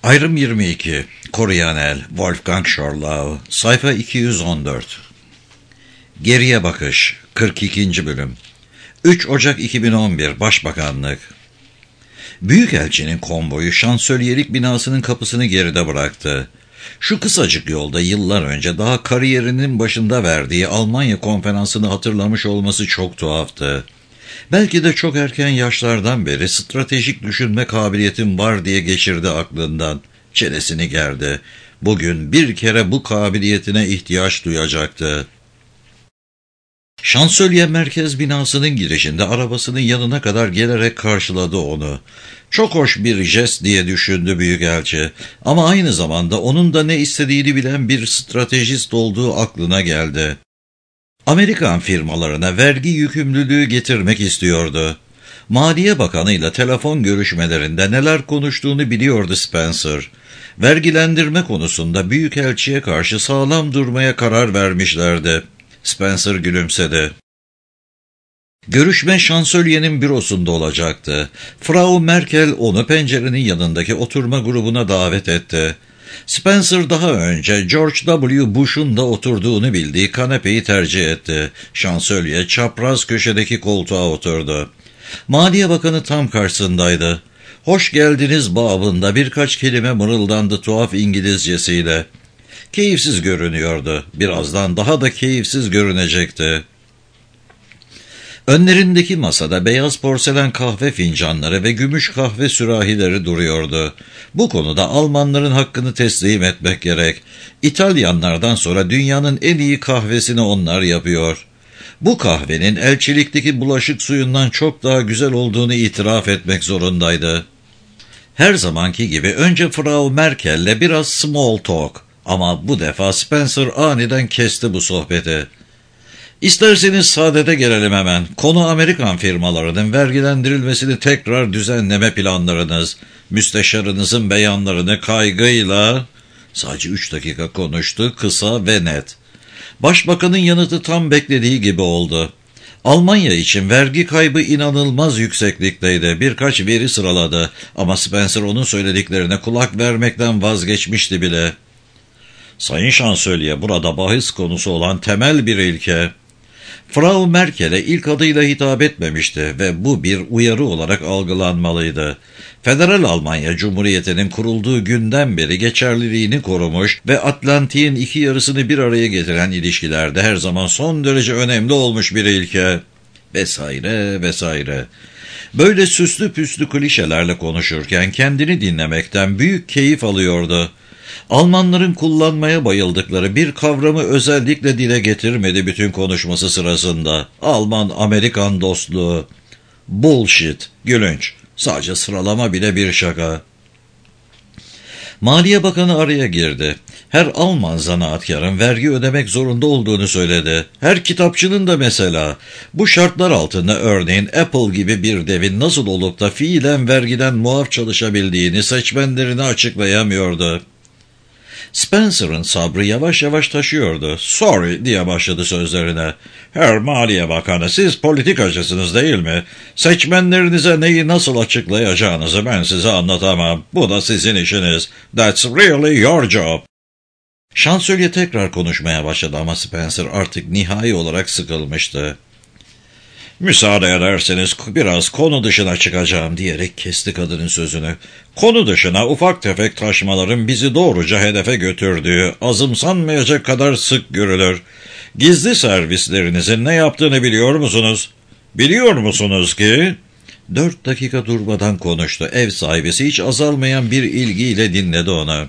Ayrım 22, Koruyan El, Wolfgang Schorlau, sayfa 214. Geriye Bakış, 42. bölüm. 3 Ocak 2011, Başbakanlık. Büyükelçinin konvoyu şansölyelik binasının kapısını geride bıraktı. Şu kısacık yolda yıllar önce daha kariyerinin başında verdiği Almanya konferansını hatırlamış olması çok tuhaftı. Belki de çok erken yaşlardan beri stratejik düşünme kabiliyetim var diye geçirdi aklından. Çenesini gerdi. Bugün bir kere bu kabiliyetine ihtiyaç duyacaktı. Şansölye merkez binasının girişinde arabasının yanına kadar gelerek karşıladı onu. Çok hoş bir jest diye düşündü büyükelçi. Ama aynı zamanda onun da ne istediğini bilen bir stratejist olduğu aklına geldi. Amerikan firmalarına vergi yükümlülüğü getirmek istiyordu. Maliye Bakanı'yla telefon görüşmelerinde neler konuştuğunu biliyordu Spencer. Vergilendirme konusunda büyükelçiye karşı sağlam durmaya karar vermişlerdi. Spencer gülümsedi. Görüşme şansölyenin bürosunda olacaktı. Frau Merkel onu pencerenin yanındaki oturma grubuna davet etti. Spencer daha önce George W. Bush'un da oturduğunu bildiği kanepeyi tercih etti. Şansölye çapraz köşedeki koltuğa oturdu. Maliye Bakanı tam karşısındaydı. Hoş geldiniz babında birkaç kelime mırıldandı tuhaf İngilizcesiyle. Keyifsiz görünüyordu. Birazdan daha da keyifsiz görünecekti. Önlerindeki masada beyaz porselen kahve fincanları ve gümüş kahve sürahileri duruyordu. Bu konuda Almanların hakkını teslim etmek gerek. İtalyanlardan sonra dünyanın en iyi kahvesini onlar yapıyor. Bu kahvenin elçilikteki bulaşık suyundan çok daha güzel olduğunu itiraf etmek zorundaydı. Her zamanki gibi önce Frau Merkel'le biraz small talk. Ama bu defa Spencer aniden kesti bu sohbeti. İsterseniz saadete gelelim hemen. Konu Amerikan firmalarının vergilendirilmesini tekrar düzenleme planlarınız. Müsteşarınızın beyanlarını kaygıyla... Sadece 3 dakika konuştu, kısa ve net. Başbakanın yanıtı tam beklediği gibi oldu. Almanya için vergi kaybı inanılmaz yükseklikteydi. Birkaç veri sıraladı ama Spencer onun söylediklerine kulak vermekten vazgeçmişti bile. Sayın Şansölye, burada bahis konusu olan temel bir ilke. Frau Merkel'e ilk adıyla hitap etmemişti ve bu bir uyarı olarak algılanmalıydı. Federal Almanya Cumhuriyeti'nin kurulduğu günden beri geçerliliğini korumuş ve Atlantik'in iki yarısını bir araya getiren ilişkilerde her zaman son derece önemli olmuş bir ilke. Vesaire vesaire. Böyle süslü püslü klişelerle konuşurken kendini dinlemekten büyük keyif alıyordu. Almanların kullanmaya bayıldıkları bir kavramı özellikle dile getirmedi bütün konuşması sırasında. Alman-Amerikan dostluğu. Bullshit, gülünç. Sadece sıralama bile bir şaka. Maliye Bakanı araya girdi. Her Alman zanaatkarın vergi ödemek zorunda olduğunu söyledi. Her kitapçının da mesela. Bu şartlar altında örneğin Apple gibi bir devin nasıl olup da fiilen vergiden muaf çalışabildiğini seçmenlerine açıklayamıyordu. Spencer'ın sabrı yavaş yavaş taşıyordu. "Sorry" diye başladı sözlerine. "Herr Maliye Bakanı, siz politikacısınız değil mi? Seçmenlerinize neyi nasıl açıklayacağınızı ben size anlatamam. Bu da sizin işiniz. That's really your job." Şansölye tekrar konuşmaya başladı ama Spencer artık nihai olarak sıkılmıştı. "Müsaade ederseniz biraz konu dışına çıkacağım" diyerek kesti kadının sözünü. "Konu dışına ufak tefek taşmaların bizi doğruca hedefe götürdüğü azımsanmayacak kadar sık görülür. Gizli servislerinizin ne yaptığını biliyor musunuz? Biliyor musunuz ki?" 4 dakika durmadan konuştu. Ev sahibisi hiç azalmayan bir ilgiyle dinledi onu.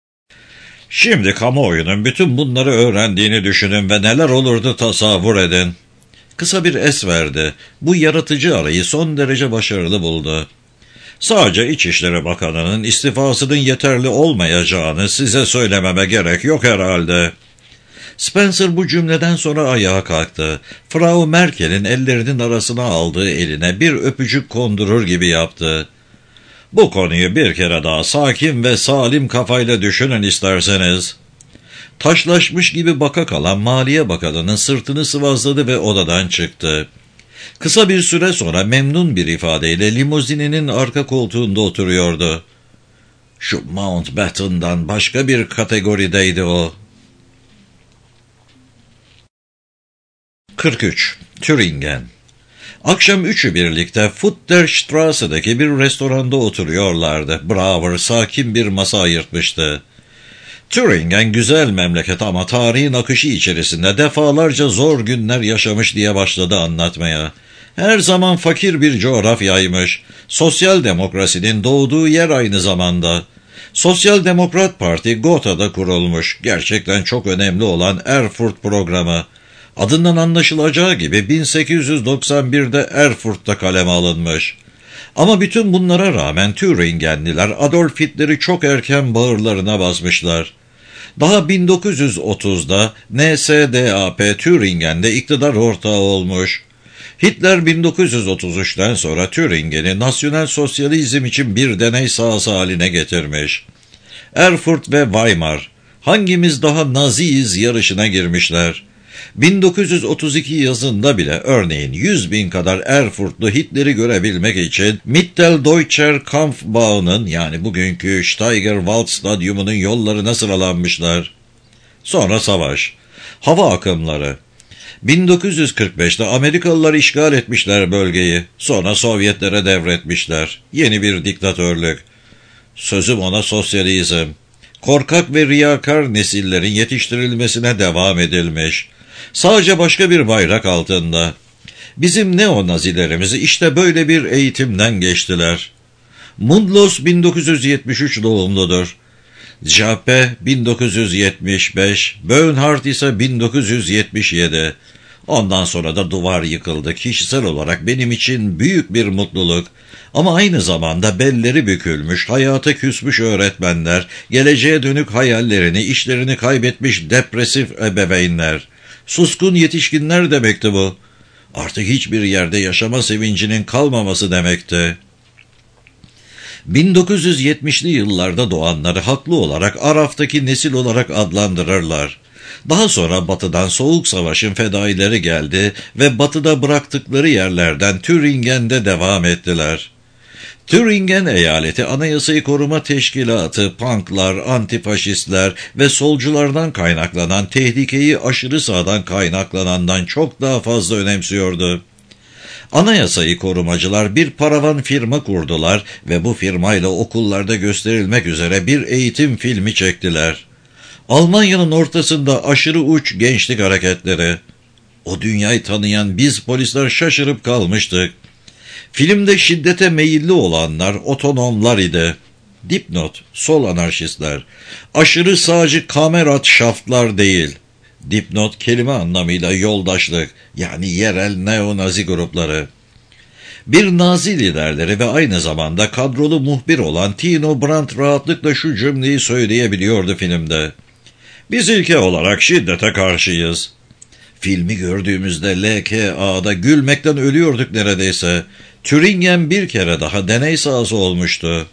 "Şimdi kamuoyunun bütün bunları öğrendiğini düşünün ve neler olurdu tasavvur edin." Kısa bir es verdi. Bu yaratıcı arayı son derece başarılı buldu. "Sadece İçişleri Bakanı'nın istifasının yeterli olmayacağını size söylememe gerek yok herhalde." Spencer bu cümleden sonra ayağa kalktı. Frau Merkel'in ellerinin arasına aldığı eline bir öpücük kondurur gibi yaptı. "Bu konuyu bir kere daha sakin ve salim kafayla düşünün isterseniz." Taşlaşmış gibi baka kalan Maliye Bakanı'nın sırtını sıvazladı ve odadan çıktı. Kısa bir süre sonra memnun bir ifadeyle limuzininin arka koltuğunda oturuyordu. Şu Mountbatten'dan başka bir kategorideydi o. 43. Thüringen. Akşam üçü birlikte Futterstrasse'deki bir restoranda oturuyorlardı. Brauer sakin bir masa ayırtmıştı. Thüringen güzel memleket ama tarihin akışı içerisinde defalarca zor günler yaşamış diye başladı anlatmaya. Her zaman fakir bir coğrafyaymış. Sosyal demokrasinin doğduğu yer aynı zamanda. Sosyal Demokrat Parti Gotha'da kurulmuş. Gerçekten çok önemli olan Erfurt programı. Adından anlaşılacağı gibi 1891'de Erfurt'ta kaleme alınmış. Ama bütün bunlara rağmen Thüringenliler Adolf Hitler'i çok erken bağırlarına basmışlar. Daha 1930'da NSDAP Thüringen'de iktidar ortağı olmuş. Hitler 1933'ten sonra Thüringen'i nasyonel sosyalizm için bir deney sahası haline getirmiş. Erfurt ve Weimar, hangimiz daha Naziyiz yarışına girmişler. 1932 yazında bile örneğin 100.000 kadar Erfurtlu Hitler'i görebilmek için Mitteldeutscher Kampfbah'ın yani bugünkü Steigerwald Stadyumu'nun yollarına sıralanmışlar. Sonra savaş, hava akımları. 1945'te Amerikalılar işgal etmişler bölgeyi, sonra Sovyetlere devretmişler. Yeni bir diktatörlük. Sözüm ona sosyalizm. Korkak ve riyakar nesillerin yetiştirilmesine devam edilmiş. Sadece başka bir bayrak altında. Bizim neonazilerimiz işte böyle bir eğitimden geçtiler. Mundlos 1973 doğumludur. Jappe 1975, Bernhardt ise 1977. Ondan sonra da duvar yıkıldı. Kişisel olarak benim için büyük bir mutluluk. Ama aynı zamanda belleri bükülmüş, hayata küsmüş öğretmenler, geleceğe dönük hayallerini, işlerini kaybetmiş depresif ebeveynler. Suskun yetişkinler demekti bu. Artık hiçbir yerde yaşama sevincinin kalmaması demekti. 1970'li yıllarda doğanları haklı olarak Araf'taki nesil olarak adlandırırlar. Daha sonra batıdan Soğuk Savaş'ın fedaileri geldi ve batıda bıraktıkları yerlerden Thüringen'de devam ettiler. Thüringen eyaleti Anayasayı Koruma Teşkilatı, punklar, antifaşistler ve solculardan kaynaklanan tehlikeyi aşırı sağdan kaynaklanandan çok daha fazla önemsiyordu. Anayasayı korumacılar bir paravan firma kurdular ve bu firmayla okullarda gösterilmek üzere bir eğitim filmi çektiler. Almanya'nın ortasında aşırı uç gençlik hareketleri. O dünyayı tanıyan biz polisler şaşırıp kalmıştık. Filmde şiddete meyilli olanlar otonomlar idi. Dipnot, sol anarşistler. Aşırı sağcı kameratşaftlar değil. Dipnot kelime anlamıyla yoldaşlık, yani yerel neonazi grupları. Bir nazi liderleri ve aynı zamanda kadrolu muhbir olan Tino Brandt rahatlıkla şu cümleyi söyleyebiliyordu filmde. Biz ülke olarak şiddete karşıyız. Filmi gördüğümüzde LKA'da gülmekten ölüyorduk neredeyse. Thüringen bir kere daha deney sahası olmuştu.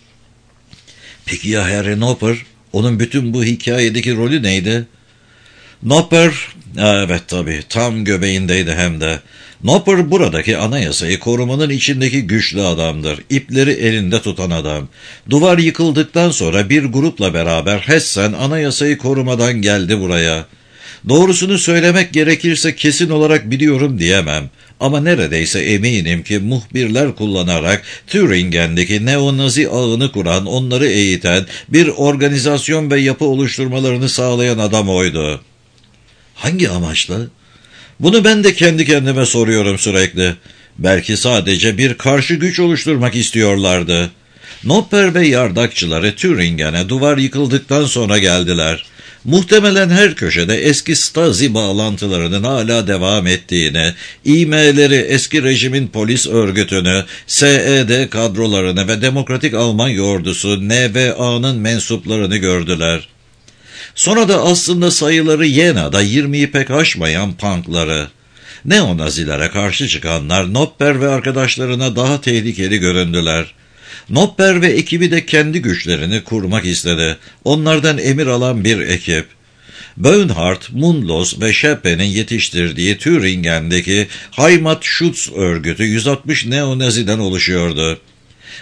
Peki ya Harry Nopper? Onun bütün bu hikayedeki rolü neydi? Nopper, evet tabii, tam göbeğindeydi hem de. Nopper buradaki anayasayı korumanın içindeki güçlü adamdır. İpleri elinde tutan adam. Duvar yıkıldıktan sonra bir grupla beraber Hessen anayasayı korumadan geldi buraya. Doğrusunu söylemek gerekirse kesin olarak biliyorum diyemem. Ama neredeyse eminim ki muhbirler kullanarak Thüringen'deki neonazi ağını kuran, onları eğiten, bir organizasyon ve yapı oluşturmalarını sağlayan adam oydu. Hangi amaçla? Bunu ben de kendi kendime soruyorum sürekli. Belki sadece bir karşı güç oluşturmak istiyorlardı. Nopper ve yardakçıları Thüringen'e duvar yıkıldıktan sonra geldiler. Muhtemelen her köşede eski Stasi bağlantılarının hala devam ettiğini, İM'leri, eski rejimin polis örgütünü, SED kadrolarını ve Demokratik Almanya ordusu NVA'nın mensuplarını gördüler. Sonra da aslında sayıları Yena'da 20'yi pek aşmayan punkları. Neonazilere karşı çıkanlar Nopper ve arkadaşlarına daha tehlikeli göründüler. Nopper ve ekibi de kendi güçlerini kurmak istedi. Onlardan emir alan bir ekip. Bernhardt, Mundlos ve Scheppe'nin yetiştirdiği Thüringen'deki Heimatschutz örgütü 160 neonaziden oluşuyordu.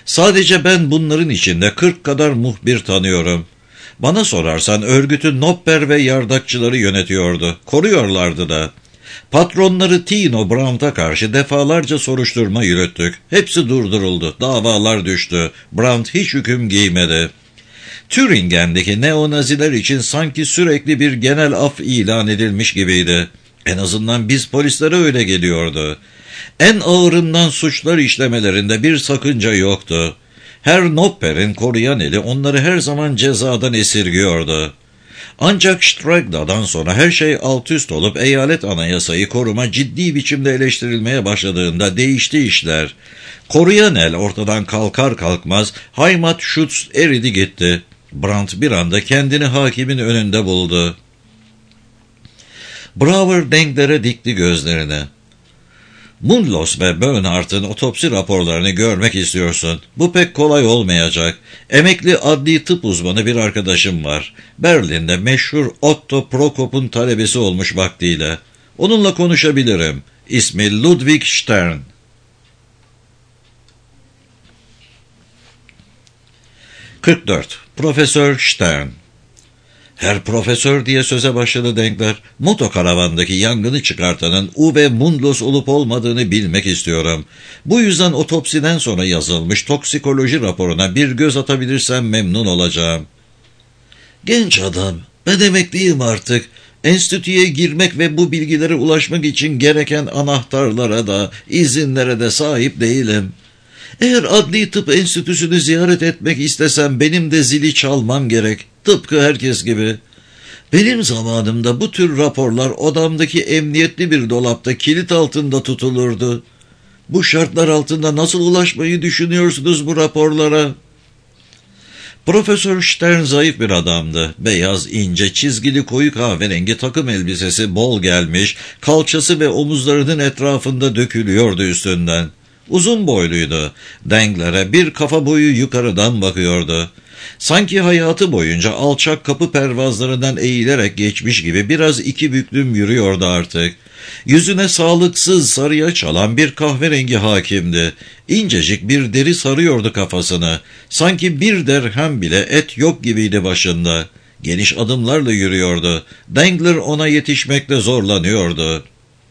Sadece ben bunların içinde 40 kadar muhbir tanıyorum. Bana sorarsan örgütü Nopper ve yardakçıları yönetiyordu. Koruyorlardı da. Patronları Tino Brandt'a karşı defalarca soruşturma yürüttük. Hepsi durduruldu. Davalar düştü. Brandt hiç hüküm giymedi. Thüringen'deki neonaziler için sanki sürekli bir genel af ilan edilmiş gibiydi. En azından biz polislere öyle geliyordu. En ağırından suçlar işlemelerinde bir sakınca yoktu. Herr Nopper'in koruyan eli onları her zaman cezadan esirgiyordu. Ancak Stregda'dan sonra her şey alt üst olup eyalet anayasayı koruma ciddi biçimde eleştirilmeye başladığında değişti işler. Koruyan el ortadan kalkar kalkmaz Heimatschutz eridi gitti. Brandt bir anda kendini hakimin önünde buldu. Brauer Dengler'e dikti gözlerini. Mundlos ve Bernhardt'ın otopsi raporlarını görmek istiyorsun. Bu pek kolay olmayacak. Emekli adli tıp uzmanı bir arkadaşım var. Berlin'de meşhur Otto Prokop'un talebesi olmuş vaktiyle. Onunla konuşabilirim. İsmi Ludwig Stern. Profesör Stern. Herr Profesör diye söze başladı Dengler. Motokaravandaki yangını çıkartanın Uwe Mundlos olup olmadığını bilmek istiyorum. Bu yüzden otopsiden sonra yazılmış toksikoloji raporuna bir göz atabilirsem memnun olacağım. Genç adam, ben emekliyim artık. Enstitüye girmek ve bu bilgilere ulaşmak için gereken anahtarlara da, izinlere de sahip değilim. Eğer Adli Tıp Enstitüsü'nü ziyaret etmek istesem benim de zili çalmam gerek. Tıpkı herkes gibi. Benim zamanımda bu tür raporlar odamdaki emniyetli bir dolapta kilit altında tutulurdu. Bu şartlar altında nasıl ulaşmayı düşünüyorsunuz bu raporlara? Profesör Stern zayıf bir adamdı. Beyaz, ince, çizgili koyu kahverengi takım elbisesi bol gelmiş, kalçası ve omuzlarının etrafında dökülüyordu üstünden. Uzun boyluydu. Dengler'e bir kafa boyu yukarıdan bakıyordu. Sanki hayatı boyunca alçak kapı pervazlarından eğilerek geçmiş gibi biraz iki büklüm yürüyordu artık. Yüzüne sağlıksız sarıya çalan bir kahverengi hakimdi. İncecik bir deri sarıyordu kafasını. Sanki bir derhem bile et yok gibiydi başında. Geniş adımlarla yürüyordu. Dengler ona yetişmekte zorlanıyordu.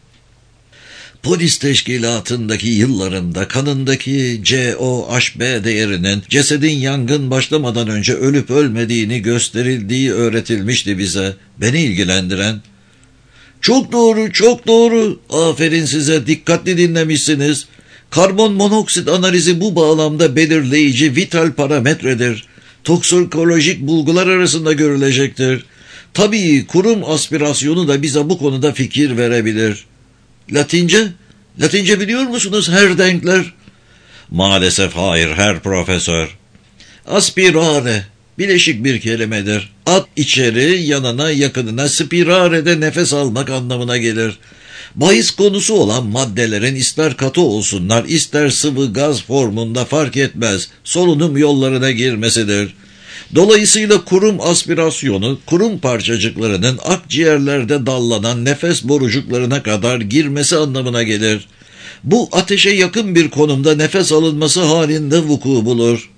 Polis teşkilatındaki yıllarında kanındaki COHB değerinin cesedin yangın başlamadan önce ölüp ölmediğini gösterildiği öğretilmişti bize. Beni ilgilendiren. Çok doğru, çok doğru. Aferin size, dikkatli dinlemişsiniz. Karbon monoksit analizi bu bağlamda belirleyici vital parametredir. Toksikolojik bulgular arasında görülecektir. Tabii kurum aspirasyonu da bize bu konuda fikir verebilir. Latince? Latince biliyor musunuz Herr Dengler? Maalesef hayır Herr Profesör. Aspirare, bileşik bir kelimedir. At içeri, yanına, yakınına, spirare'de nefes almak anlamına gelir. Bahis konusu olan maddelerin ister katı olsunlar, ister sıvı gaz formunda fark etmez, solunum yollarına girmesidir. Dolayısıyla kurum aspirasyonu, kurum parçacıklarının akciğerlerde dallanan nefes borucuklarına kadar girmesi anlamına gelir. Bu ateşe yakın bir konumda nefes alınması halinde vuku bulur.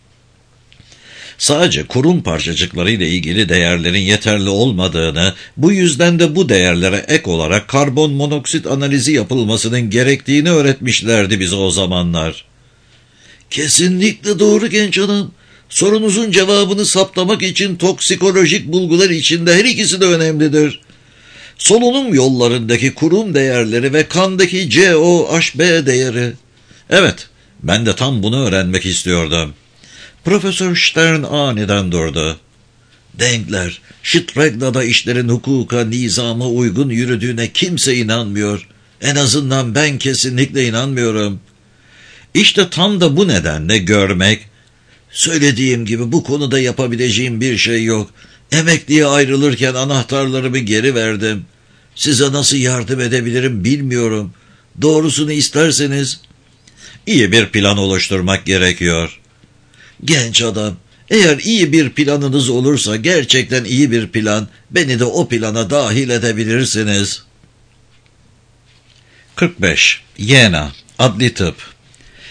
Sadece kurum parçacıkları ile ilgili değerlerin yeterli olmadığını, bu yüzden de bu değerlere ek olarak karbon monoksit analizi yapılmasının gerektiğini öğretmişlerdi bize o zamanlar. Kesinlikle doğru genç adam. Sorunuzun cevabını saptamak için toksikolojik bulgular içinde her ikisi de önemlidir. Solunum yollarındaki kurum değerleri ve kandaki COHB değeri. Evet, ben de tam bunu öğrenmek istiyordum. Profesör Stern aniden durdu. Dengler, Stregda'da işlerin hukuka, nizama uygun yürüdüğüne kimse inanmıyor. En azından ben kesinlikle inanmıyorum. İşte tam da bu nedenle görmek, söylediğim gibi bu konuda yapabileceğim bir şey yok. Emekliye ayrılırken anahtarlarımı geri verdim. Size nasıl yardım edebilirim bilmiyorum. Doğrusunu isterseniz. İyi bir plan oluşturmak gerekiyor. Genç adam, eğer iyi bir planınız olursa gerçekten iyi bir plan, beni de o plana dahil edebilirsiniz. 45. Jena, Adli Tıp.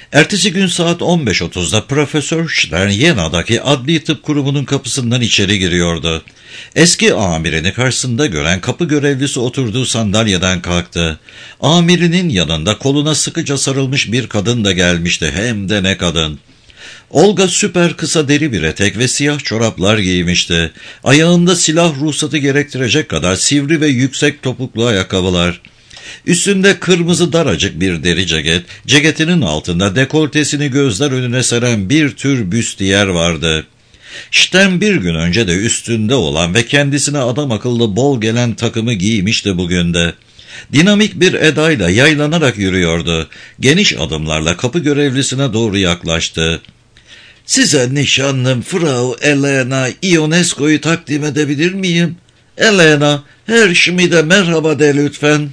Ertesi gün saat 15.30'da Profesör Stern Yena'daki Adli Tıp Kurumu'nun kapısından içeri giriyordu. Eski amirini karşısında gören kapı görevlisi oturduğu sandalyeden kalktı. Amirinin yanında koluna sıkıca sarılmış bir kadın da gelmişti, hem de ne kadın. Olga süper kısa deri bir etek ve siyah çoraplar giymişti. Ayağında silah ruhsatı gerektirecek kadar sivri ve yüksek topuklu ayakkabılar. Üstünde kırmızı daracık bir deri ceket, ceketinin altında dekoltesini gözler önüne seren bir tür büstiyer vardı. Stern bir gün önce de üstünde olan ve kendisine adam akıllı bol gelen takımı giymişti bugün de. Dinamik bir edayla yaylanarak yürüyordu. Geniş adımlarla kapı görevlisine doğru yaklaştı. "Size nişanlım Frau Elena Ionesco'yu takdim edebilir miyim?" "Elena, Herr Schmid'e merhaba de lütfen."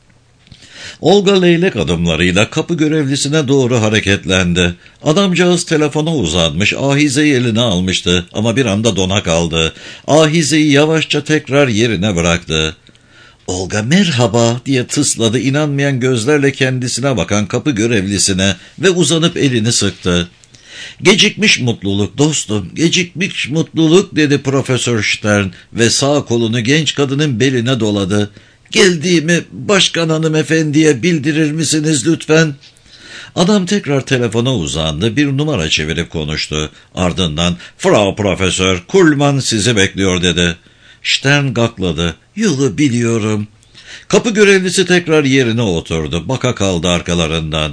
Olga leylek adımlarıyla kapı görevlisine doğru hareketlendi. Adamcağız telefona uzanmış, ahizeyi eline almıştı ama bir anda dona kaldı. Ahizeyi yavaşça tekrar yerine bıraktı. "Olga merhaba" diye tısladı inanmayan gözlerle kendisine bakan kapı görevlisine ve uzanıp elini sıktı. "Gecikmiş mutluluk dostum, gecikmiş mutluluk" dedi Profesör Stern ve sağ kolunu genç kadının beline doladı. "Geldiğimi başkan hanımefendiye bildirir misiniz lütfen?" Adam tekrar telefona uzandı, bir numara çevirip konuştu. Ardından "Frau Profesör, Kuhlmann sizi bekliyor" dedi. Stern gakladı. "Yolu biliyorum." Kapı görevlisi tekrar yerine oturdu. Baka kaldı arkalarından.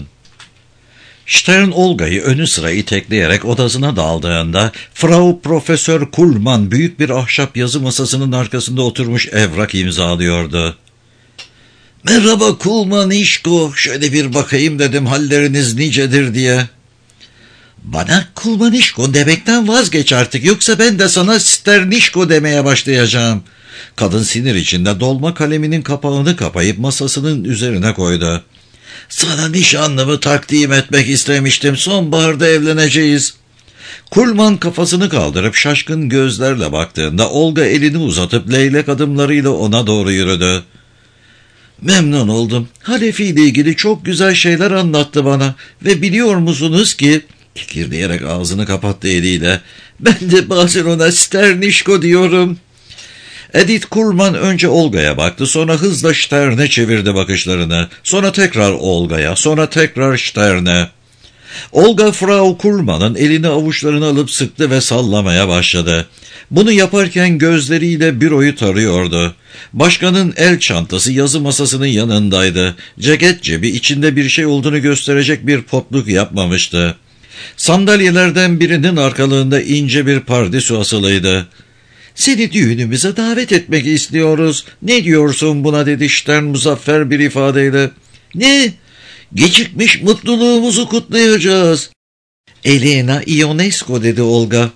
Stern Olga'yı önü sıra itekleyerek odasına daldığında Frau Profesör Kuhlmann büyük bir ahşap yazı masasının arkasında oturmuş evrak imzalıyordu. "Merhaba Kulmanişko, şöyle bir bakayım dedim halleriniz nicedir diye." "Bana Kulmanişko demekten vazgeç artık, yoksa ben de sana Sternişko demeye başlayacağım." Kadın sinir içinde dolma kaleminin kapağını kapayıp masasının üzerine koydu. "Sana nişanlımı takdim etmek istemiştim, sonbaharda evleneceğiz." Kuhlmann kafasını kaldırıp şaşkın gözlerle baktığında Olga elini uzatıp leylek adımlarıyla ona doğru yürüdü. "Memnun oldum. Halefi ile ilgili çok güzel şeyler anlattı bana ve biliyor musunuz ki..." Kikirdeyerek ağzını kapattı eliyle. "Ben de bazen ona Sternişko diyorum." Edith Kuhlmann önce Olga'ya baktı, sonra hızla Stern'e çevirdi bakışlarını. Sonra tekrar Olga'ya, sonra tekrar Stern'e. Olga Frau Kuhlmann'ın elini avuçlarına alıp sıktı ve sallamaya başladı. Bunu yaparken gözleriyle büroyu tarıyordu. Başkanın el çantası yazı masasının yanındaydı. Ceket cebi içinde bir şey olduğunu gösterecek bir potluk yapmamıştı. Sandalyelerden birinin arkalığında ince bir pardesü asılıydı. "Seni düğünümüze davet etmek istiyoruz. Ne diyorsun buna?" dedi Stern muzaffer bir ifadeyle. "Ne? Gecikmiş mutluluğumuzu kutlayacağız." "Elena Ionesco" dedi Olga.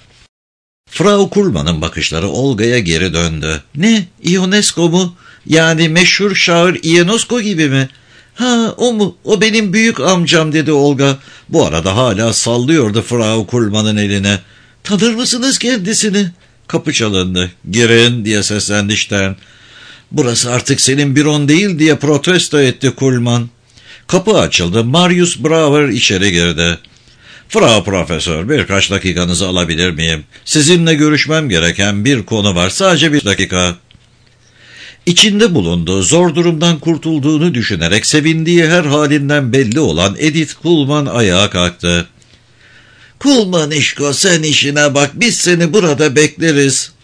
Frau Kuhlmann'ın bakışları Olga'ya geri döndü. "Ne? Ionesco mu? Yani meşhur şair Ionesco gibi mi?" "Ha, o mu? O benim büyük amcam" dedi Olga. Bu arada hala sallıyordu Frau Kuhlmann'ın eline. "Tanır mısınız kendisini?" Kapı çalındı. "Girin" diye seslendi Stern. "Burası artık senin büron değil" diye protesto etti Kuhlmann. Kapı açıldı. Marius Brauer içeri girdi. "Frau Profesör, birkaç dakikanızı alabilir miyim? Sizinle görüşmem gereken bir konu var. Sadece bir dakika." İçinde bulunduğu zor durumdan kurtulduğunu düşünerek sevindiği her halinden belli olan Edith Kuhlmann ayağa kalktı. "Kulmanişko, sen işine bak, biz seni burada bekleriz."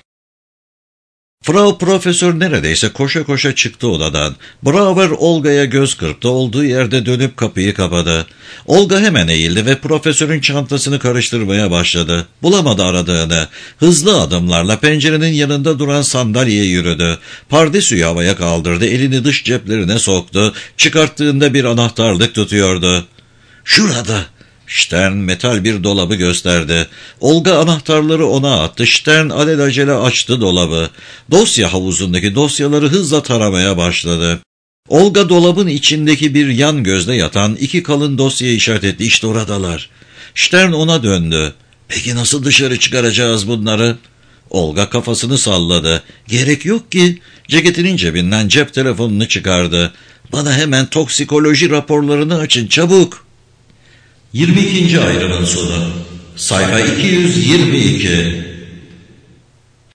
Frau Profesör neredeyse koşa koşa çıktı odadan. Brauer Olga'ya göz kırptı, olduğu yerde dönüp kapıyı kapadı. Olga hemen eğildi ve profesörün çantasını karıştırmaya başladı. Bulamadı aradığını. Hızlı adımlarla pencerenin yanında duran sandalyeye yürüdü. Pardesüyü havaya kaldırdı, elini dış ceplerine soktu. Çıkarttığında bir anahtarlık tutuyordu. "Şurada." Stern metal bir dolabı gösterdi. Olga anahtarları ona attı. Stern alelacele açtı dolabı. Dosya havuzundaki dosyaları hızla taramaya başladı. Olga dolabın içindeki bir yan gözde yatan iki kalın dosyayı işaret etti. "İşte oradalar." Stern ona döndü. "Peki nasıl dışarı çıkaracağız bunları?" Olga kafasını salladı. "Gerek yok ki." Ceketinin cebinden cep telefonunu çıkardı. "Bana hemen toksikoloji raporlarını açın, çabuk." 22. ayrımın sonu. Sayfa 222.